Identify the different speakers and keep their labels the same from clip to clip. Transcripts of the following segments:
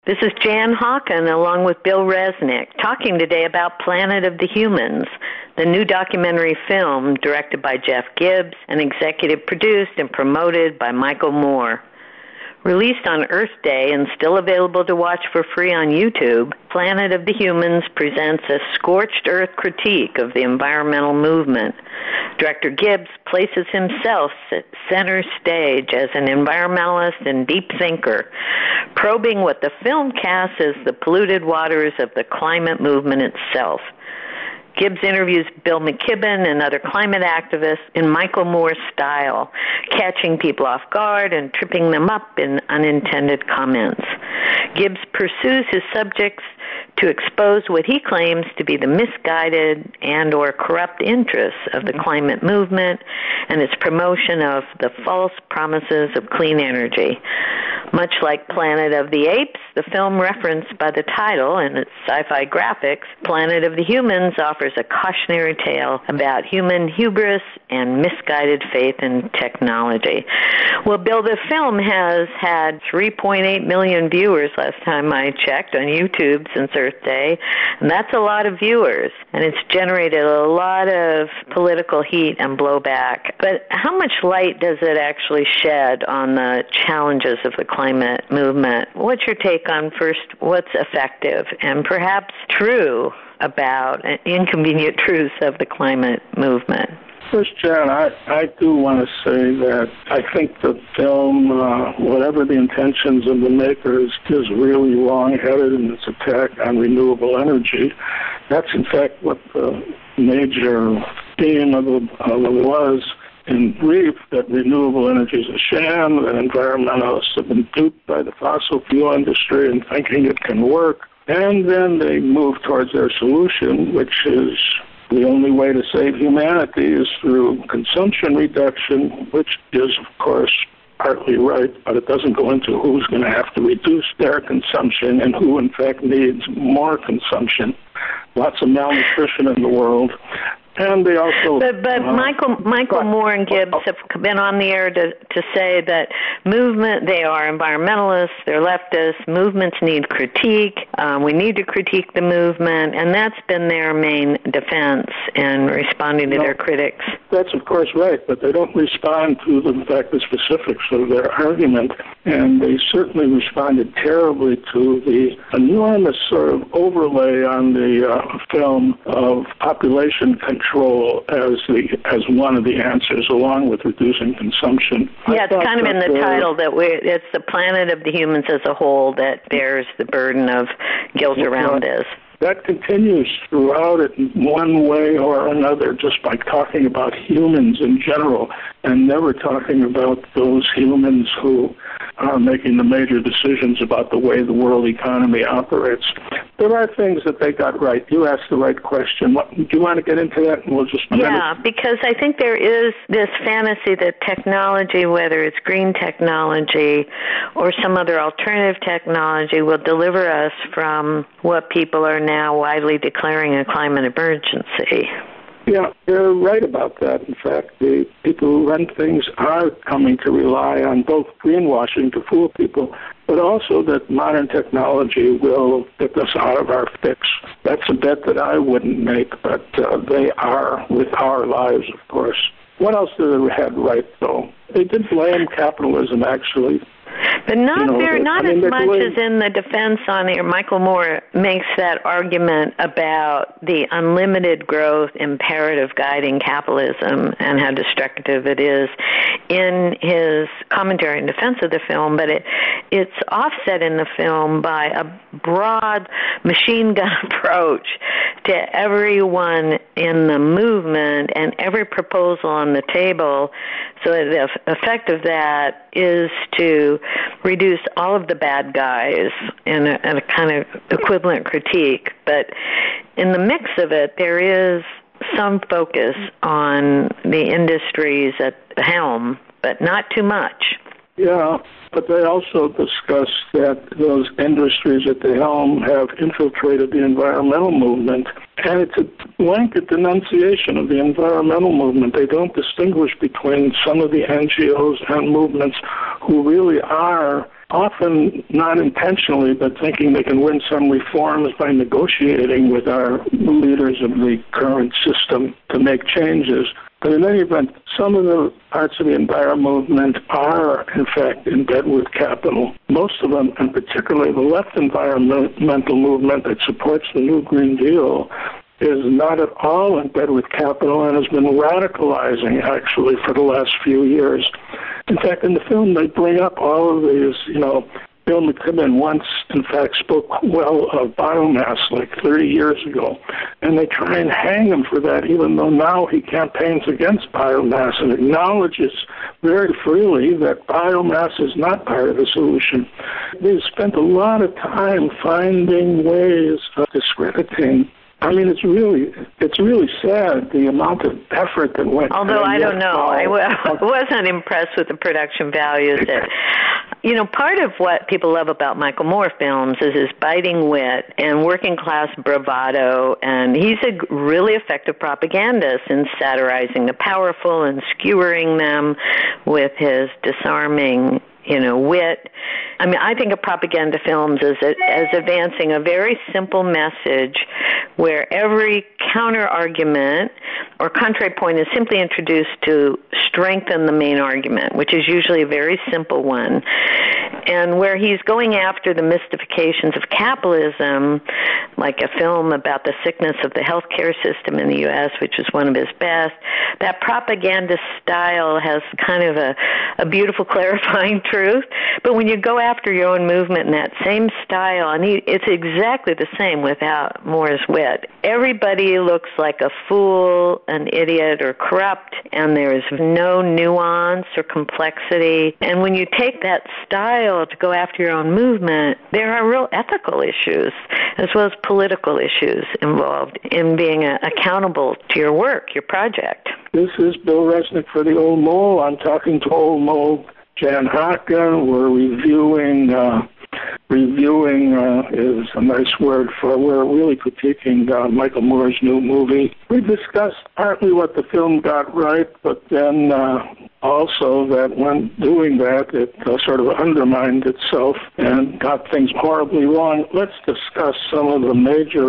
Speaker 1: This is Jan Hawken along with Bill Resnick talking today about Planet of the Humans, the new documentary film directed by Jeff Gibbs and executive produced and promoted by Michael Moore. Released on Earth Day and still available to watch for free on YouTube, Planet of the Humans presents a scorched earth critique of the environmental movement. Director Gibbs places himself center stage as an environmentalist and deep thinker, probing what the film casts as the polluted waters of the climate movement itself. Gibbs interviews Bill McKibben and other climate activists in Michael Moore's style, catching people off guard and tripping them up in unintended comments. Gibbs pursues his subjects to expose what he claims to be the misguided and or corrupt interests of the climate movement and its promotion of the false promises of clean energy. Much like Planet of the Apes, the film referenced by the title and its sci-fi graphics, Planet of the Humans offers a cautionary tale about human hubris and misguided faith in technology. Well, Bill, the film has had 3.8 million viewers last time I checked on YouTube since Earth Day, and that's a lot of viewers, and it's generated a lot of political heat and blowback. But how much light does it actually shed on the challenges of the climate movement? What's your take on, first, what's effective and perhaps true about inconvenient truths of the climate movement?
Speaker 2: First, Jan, I do want to say that I think the film, whatever the intentions of the makers, is really wrong-headed in its attack on renewable energy. That's, in fact, what the major theme of it was in brief, that renewable energy is a sham, that environmentalists have been duped by the fossil fuel industry and thinking it can work. And then they move towards their solution, which is the only way to save humanity is through consumption reduction, which is, of course, partly right, but it doesn't go into who's going to have to reduce their consumption and who, in fact, needs more consumption. Lots of malnutrition in the world. And they also...
Speaker 1: But Michael Moore and Gibbs have been on the air to say that they are environmentalists, they're leftists, movements need critique, we need to critique the movement, and that's been their main defense in responding to their critics.
Speaker 2: That's, of course, right, but they don't respond to the specifics of their argument, and they certainly responded terribly to the enormous sort of overlay on the film of population control as one of the answers, along with reducing consumption.
Speaker 1: Yeah, it's kind of in the title that it's the planet of the humans as a whole that bears the burden of guilt around this.
Speaker 2: That continues throughout it in one way or another, just by talking about humans in general and never talking about those humans who are making the major decisions about the way the world economy operates. There are things that they got right. You asked the right question. Do you want to get into that? And we'll just...
Speaker 1: Yeah, because I think there is this fantasy that technology, whether it's green technology or some other alternative technology, will deliver us from what people are now widely declaring a climate emergency.
Speaker 2: Yeah, you're right about that. In fact, the people who run things are coming to rely on both greenwashing to fool people, but also that modern technology will get us out of our fix. That's a bet that I wouldn't make, but they are with our lives, of course. What else did they have right, though? They did blame capitalism, actually.
Speaker 1: But not as much as in the defense on here. Michael Moore makes that argument about the unlimited growth imperative guiding capitalism and how destructive it is in his commentary in defense of the film, but it's offset in the film by a broad machine gun approach to everyone in the movement and every proposal on the table. So the effect of that is to reduce all of the bad guys in a kind of equivalent critique. But in the mix of it, there is some focus on the industries at the helm, but not too much.
Speaker 2: Yeah, but they also discuss that those industries at the helm have infiltrated the environmental movement, and it's a blanket denunciation of the environmental movement. They don't distinguish between some of the NGOs and movements who really are often not intentionally, but thinking they can win some reforms by negotiating with our leaders of the current system to make changes. But in any event, some of the parts of the environment movement are, in fact, in bed with capital. Most of them, and particularly the left environmental movement that supports the New Green Deal, is not at all in bed with capital and has been radicalizing, actually, for the last few years. In fact, in the film, they bring up all of these, Bill McKibben once, in fact, spoke well of biomass like 30 years ago, and they try and hang him for that, even though now he campaigns against biomass and acknowledges very freely that biomass is not part of the solution. They've spent a lot of time finding ways of discrediting. I mean, it's really sad, the amount of effort that went.
Speaker 1: Although I don't know, I wasn't impressed with the production values. Part of what people love about Michael Moore films is his biting wit and working class bravado, and he's a really effective propagandist in satirizing the powerful and skewering them with his disarming wit. I mean, I think of propaganda films as advancing a very simple message where every counter-argument or contrary point is simply introduced to strengthen the main argument, which is usually a very simple one. And where he's going after the mystifications of capitalism, like a film about the sickness of the healthcare system in the U.S., which is one of his best, that propaganda style has kind of a beautiful clarifying truth. But when you go after your own movement in that same style, and it's exactly the same without Moore's wit. Everybody looks like a fool, an idiot, or corrupt, and there is no nuance or complexity. And when you take that style to go after your own movement, there are real ethical issues as well as political issues involved in being accountable to your work, your project.
Speaker 2: This is Bill Resnick for the Old Mole. I'm talking to Old Mole Jan Hockin. We're reviewing is a nice word for, we're really critiquing Michael Moore's new movie. We discussed partly what the film got right, but then also that when doing that, it sort of undermined itself and got things horribly wrong. Let's discuss some of the major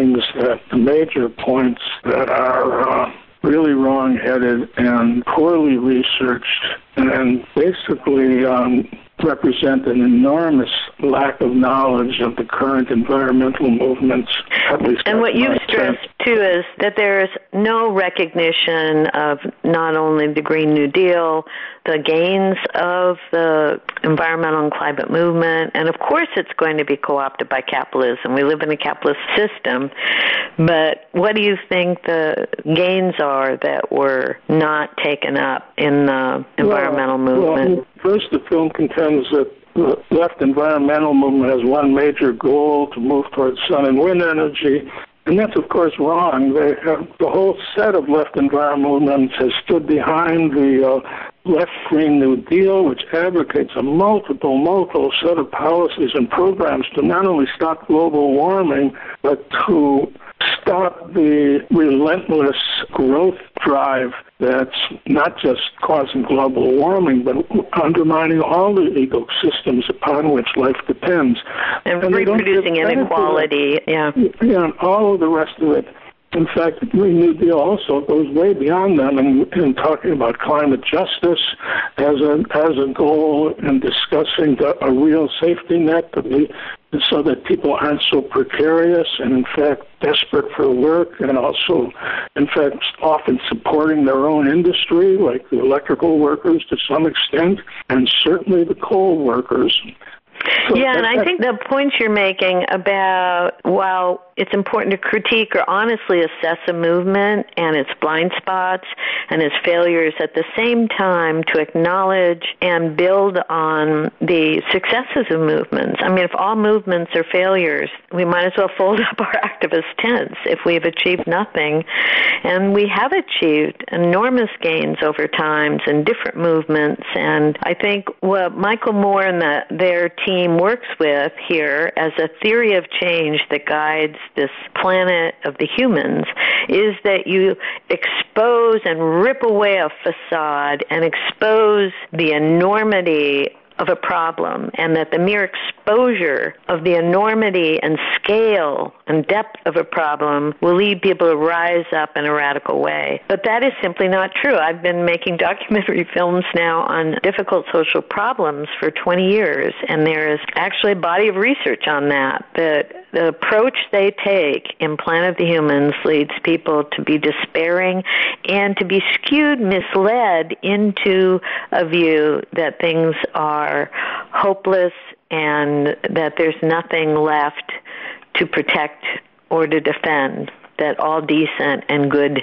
Speaker 2: points that are really wrong-headed and poorly researched and basically represent an enormous lack of knowledge of the current environmental movements.
Speaker 1: And what you've stressed, too, is that there's no recognition of not only the Green New Deal, the gains of the environmental and climate movement, and of course it's going to be co-opted by capitalism. We live in a capitalist system, but what do you think the gains are that were not taken up in the environmental movement?
Speaker 2: Well, first, the film contends that the left environmental movement has one major goal, to move towards sun and wind energy. And that's, of course, wrong. The whole set of left environmental movements has stood behind the left Green New Deal, which advocates a multiple set of policies and programs to not only stop global warming, but to stop the relentless growth drive that's not just causing global warming, but undermining all the ecosystems upon which life depends.
Speaker 1: And reproducing inequality,
Speaker 2: yeah, and all of the rest of it. In fact, the Green New Deal also goes way beyond them in talking about climate justice as a goal and discussing a real safety net so that people aren't so precarious and, in fact, desperate for work, and also, in fact, often supporting their own industry, like the electrical workers to some extent, and certainly the coal workers.
Speaker 1: Yeah, and I think the points you're making about, while it's important to critique or honestly assess a movement and its blind spots and its failures, at the same time to acknowledge and build on the successes of movements. I mean, if all movements are failures, we might as well fold up our activist tents if we've achieved nothing. And we have achieved enormous gains over times in different movements. And I think what Michael Moore and their team works with here as a theory of change that guides this planet of the humans is that you expose and rip away a facade and expose the enormity of a problem, and that the mere exposure of the enormity and scale and depth of a problem will lead people to rise up in a radical way. But that is simply not true. I've been making documentary films now on difficult social problems for 20 years, and there is actually a body of research on that. The approach they take in Planet of the Humans leads people to be despairing and to be skewed, misled into a view that things are hopeless and that there's nothing left to protect or to defend, that all decent and good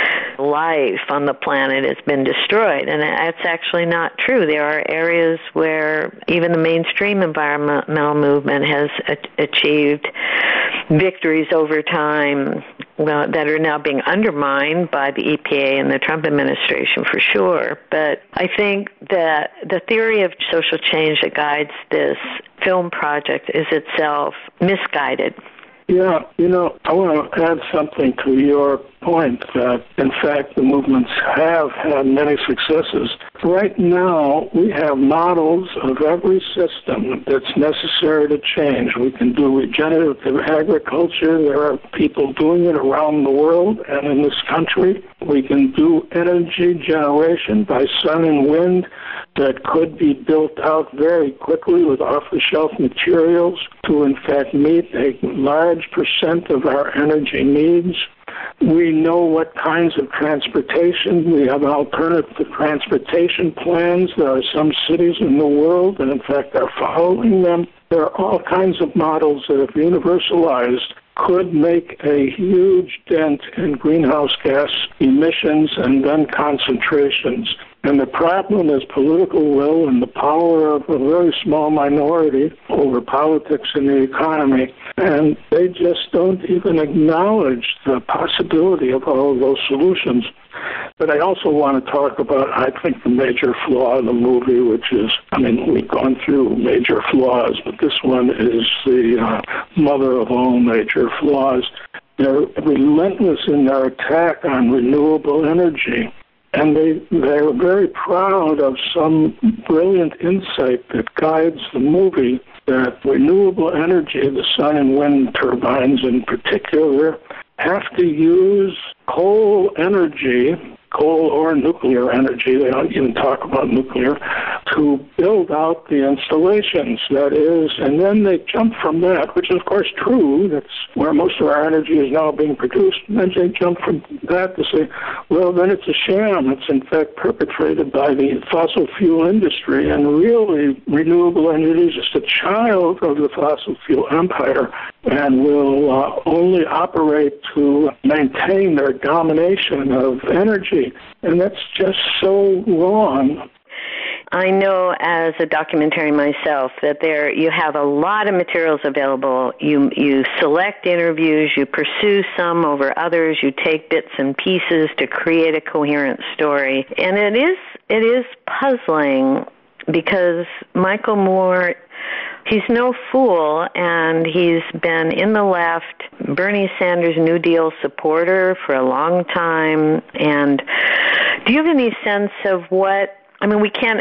Speaker 1: life on the planet has been destroyed. And that's actually not true. There are areas where even the mainstream environmental movement has achieved victories over time that are now being undermined by the EPA and the Trump administration for sure. But I think that the theory of social change that guides this film project is itself misguided.
Speaker 2: Yeah, I want to add something to your point that, in fact, the movements have had many successes. Right now, we have models of every system that's necessary to change. We can do regenerative agriculture. There are people doing it around the world and in this country. We can do energy generation by sun and wind that could be built out very quickly with off-the-shelf materials to, in fact, meet a large percent of our energy needs. We know what kinds of transportation. We have alternative transportation plans. There are some cities in the world that, in fact, are following them. There are all kinds of models that, if universalized, could make a huge dent in greenhouse gas emissions and then concentrations. And the problem is political will and the power of a very small minority over politics and the economy. And they just don't even acknowledge the possibility of all of those solutions. But I also want to talk about, I think, the major flaw in the movie, which is, we've gone through major flaws, but this one is the mother of all major flaws. They're relentless in their attack on renewable energy. And they're very proud of some brilliant insight that guides the movie, that renewable energy, the sun and wind turbines in particular, have to use coal energy, coal or nuclear energy, they don't even talk about nuclear, to build out the installations, that is, and then they jump from that, which is of course true, that's where most of our energy is now being produced, and then they jump from that to say, well, then it's a sham. It's in fact perpetrated by the fossil fuel industry, and really renewable energy is just a child of the fossil fuel empire and will only operate to maintain their domination of energy. And that's just so wrong.
Speaker 1: I know as a documentarian myself that you have a lot of materials available. You select interviews, you pursue some over others, you take bits and pieces to create a coherent story. And it is puzzling because Michael Moore, he's no fool, and he's been in the left, Bernie Sanders New Deal supporter for a long time. And do you have any sense of what, we can't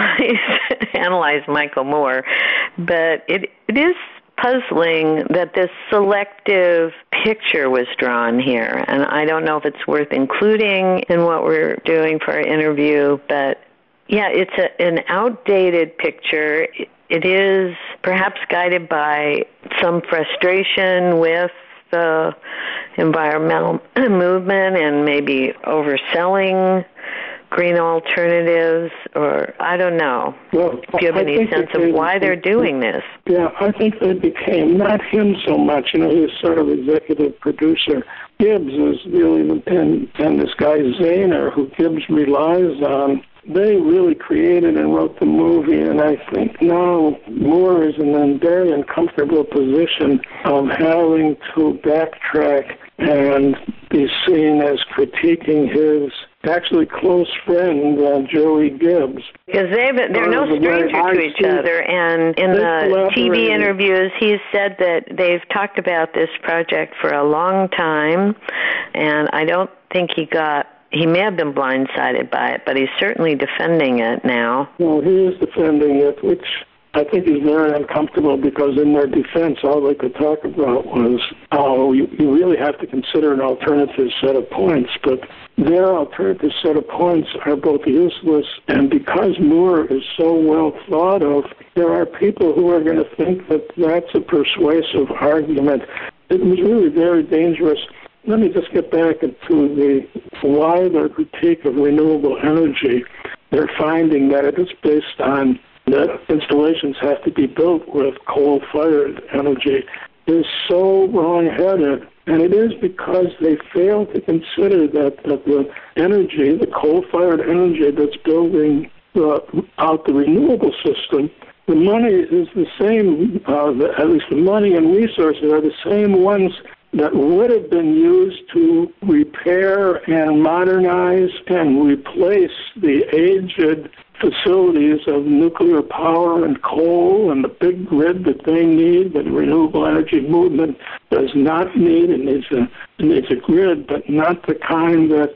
Speaker 1: analyze Michael Moore, but it is puzzling that this selective picture was drawn here. And I don't know if it's worth including in what we're doing for our interview, but yeah, it's an outdated picture. It is perhaps guided by some frustration with the environmental movement and maybe overselling green alternatives, or I don't know.
Speaker 2: Well,
Speaker 1: do you have any sense of why they're doing this?
Speaker 2: Yeah, I think they became, not him so much, he's sort of executive producer. Gibbs is really, and this guy Zahner, who Gibbs relies on, they really created and wrote the movie, and I think now Moore is in a very uncomfortable position of having to backtrack and be seen as critiquing his actually close friend, Joey Gibbs.
Speaker 1: Because they're no stranger to each other, and in the TV interviews, he's said that they've talked about this project for a long time, and I don't think he got he may have been blindsided by it, but he's certainly defending it now.
Speaker 2: Well, he is defending it, which I think is very uncomfortable, because in their defense, all they could talk about was, you really have to consider an alternative set of points, but their alternative set of points are both useless, and because Moore is so well thought of, there are people who are going to think that that's a persuasive argument. It was really very dangerous. Let me just get back into the wider critique of renewable energy. They're finding that it is based on that installations have to be built with coal-fired energy is so wrong-headed, and it is because they fail to consider that the energy, the coal-fired energy that's building out the renewable system, the money is the same, at least the money and resources are the same ones that would have been used to repair and modernize and replace the aged facilities of nuclear power and coal and the big grid that they need, that the renewable energy movement does not need. It needs a grid, but not the kind that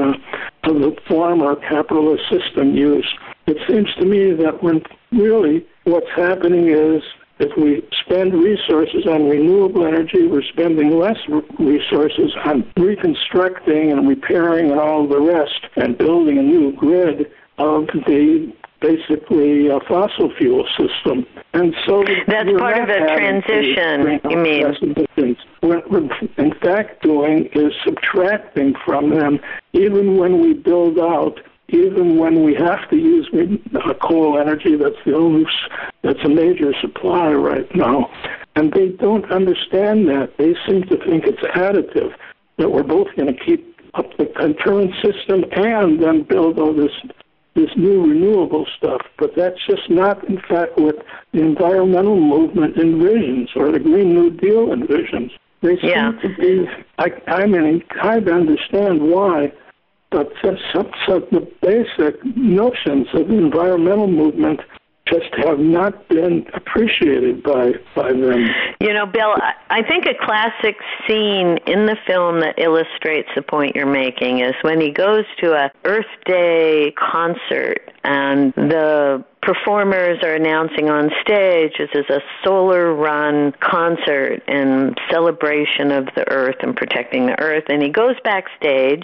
Speaker 2: the former capitalist system used. It seems to me that when really what's happening is, if we spend resources on renewable energy, we're spending less resources on reconstructing and repairing and all the rest and building a new grid of the basically fossil fuel system. And so
Speaker 1: that's part of the transition, you mean?
Speaker 2: What we're in fact doing is subtracting from them, even when we build out, even when we have to use coal energy. That's a major supply right now. And they don't understand that. They seem to think it's additive, that we're both going to keep up the current system and then build all this new renewable stuff. But that's just not, in fact, what the environmental movement envisions or the Green New Deal envisions. They seem to be, I mean, I understand why, but the basic notions of the environmental movement just have not been appreciated by them.
Speaker 1: You know, Bill, I think a classic scene in the film that illustrates the point you're making is when he goes to a Earth Day concert and the performers are announcing on stage this is a solar-run concert in celebration of the Earth and protecting the Earth. And he goes backstage,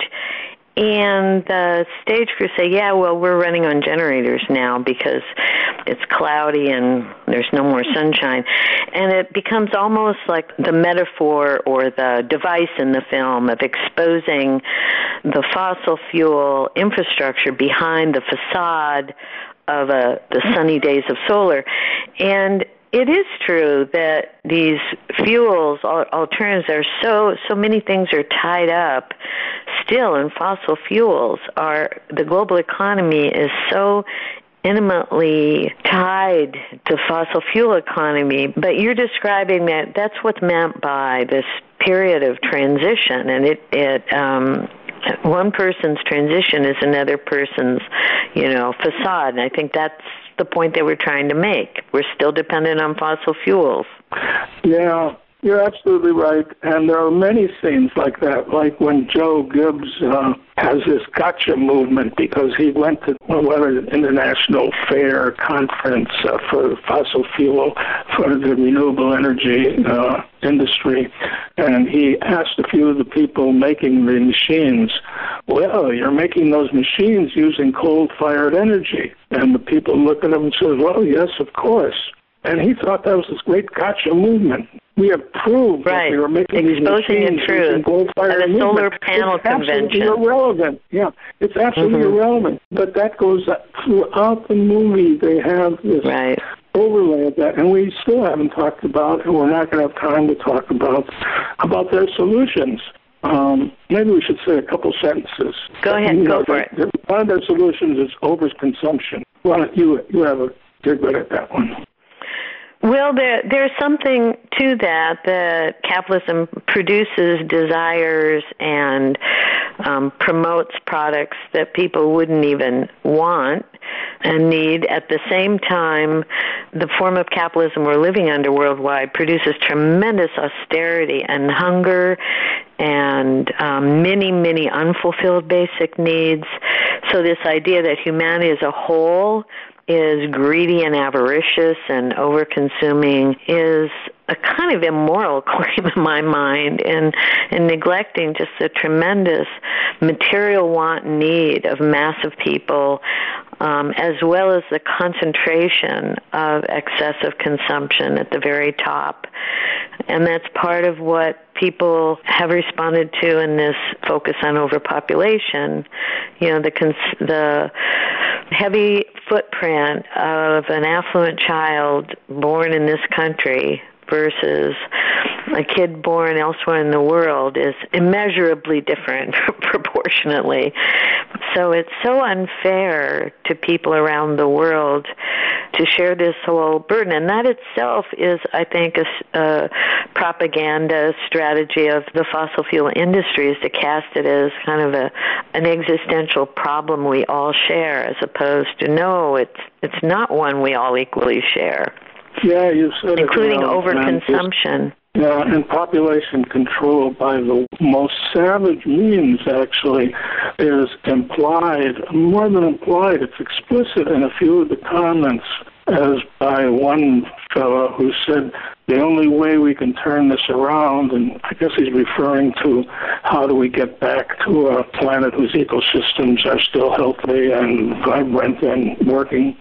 Speaker 1: and the stage crew say, yeah, well, we're running on generators now because it's cloudy and there's no more sunshine. And it becomes almost like the metaphor or the device in the film of exposing the fossil fuel infrastructure behind the facade of the sunny days of solar. And it is true that these fuels, alternatives, are so many things are tied up still in fossil fuels. The global economy is so intimately tied to fossil fuel economy, but you're describing that's what's meant by this period of transition, and one person's transition is another person's, facade, and I think that's the point they were trying to make. We're still dependent on fossil fuels.
Speaker 2: Yeah, you're absolutely right. And there are many scenes like that, like when Joe Gibbs has this gotcha movement because he went to an international fair conference for fossil fuel, for the renewable energy industry, and he asked a few of the people making the machines, well, you're making those machines using coal-fired energy. And the people look at him and say, well, yes, of course. And he thought that was this great gotcha movement. We have proved that we were making these machines using coal-fired energy.
Speaker 1: At a solar panel convention.
Speaker 2: It's absolutely irrelevant. Yeah, it's absolutely irrelevant. But that goes throughout the movie. They have this overlay of that, and we still haven't talked about, and we're not going to have time to talk about their solutions. Maybe we should say a couple sentences.
Speaker 1: Go ahead, go for it.
Speaker 2: One of their solutions is overconsumption. Well, you're good at that one.
Speaker 1: Well, there's something to that capitalism produces desires and promotes products that people wouldn't even want and need. At the same time, the form of capitalism we're living under worldwide produces tremendous austerity and hunger and many, many unfulfilled basic needs. So this idea that humanity as a whole is greedy and avaricious and over-consuming is a kind of immoral claim in my mind, and neglecting just the tremendous material want and need of massive people, as well as the concentration of excessive consumption at the very top. And that's part of what people have responded to in this focus on overpopulation. You know, the heavy footprint of an affluent child born in this country versus a kid born elsewhere in the world is immeasurably different proportionately. So it's so unfair to people around the world to share this whole burden. And that itself is, I think, a propaganda strategy of the fossil fuel industries to cast it as kind of an existential problem we all share, as opposed to, no, it's not one we all equally share.
Speaker 2: Yeah, you said
Speaker 1: including
Speaker 2: it.
Speaker 1: Overconsumption.
Speaker 2: Yeah, and population control by the most savage means actually is implied, more than implied, it's explicit in a few of the comments, as by one fellow who said the only way we can turn this around, and I guess he's referring to how do we get back to a planet whose ecosystems are still healthy and vibrant and working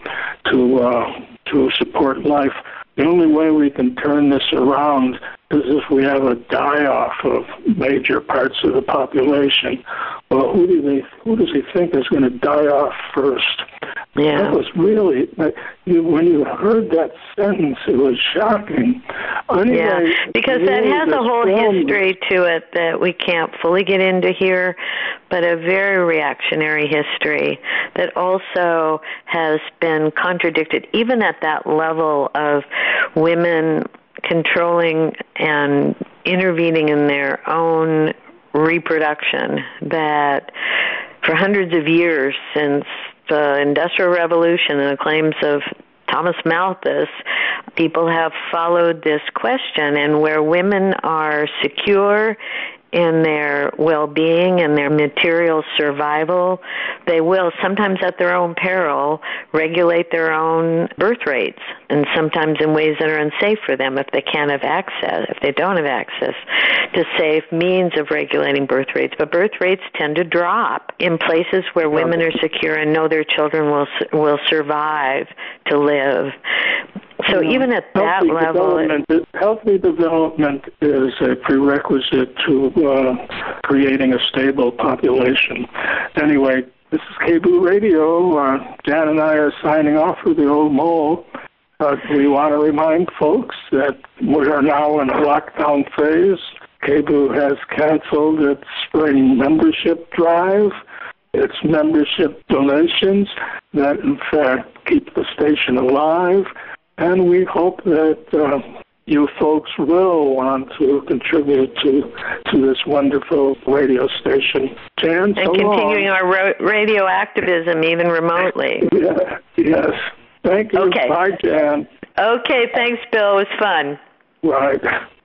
Speaker 2: to support life. The only way we can turn this around is if we have a die-off of major parts of the population. Well, who does he think is going to die off first?
Speaker 1: Yeah.
Speaker 2: That was really, when you heard that sentence, it was shocking. Anyway,
Speaker 1: yeah, because that has a whole history to it that we can't fully get into here, but a very reactionary history that also has been contradicted, even at that level of women controlling and intervening in their own reproduction, that for hundreds of years since the Industrial Revolution and the claims of Thomas Malthus, people have followed this question, and where women are secure in their well-being and their material survival, they will, sometimes at their own peril, regulate their own birth rates, and sometimes in ways that are unsafe for them if they don't have access to safe means of regulating birth rates. But birth rates tend to drop in places where women are secure and know their children will survive to live. So even at that level...
Speaker 2: Healthy development is a prerequisite to creating a stable population. Anyway, this is KBOO Radio. Jan and I are signing off for the old mole. We want to remind folks that we are now in a lockdown phase. KBOO has canceled its spring membership drive, its membership donations that, in fact, keep the station alive. And we hope that you folks will want to contribute to this wonderful radio station. Jan, so
Speaker 1: and continuing our radio activism even remotely.
Speaker 2: Yeah, yes. Thank you.
Speaker 1: Okay.
Speaker 2: Bye, Jan.
Speaker 1: Okay, thanks, Bill. It was fun.
Speaker 2: Right.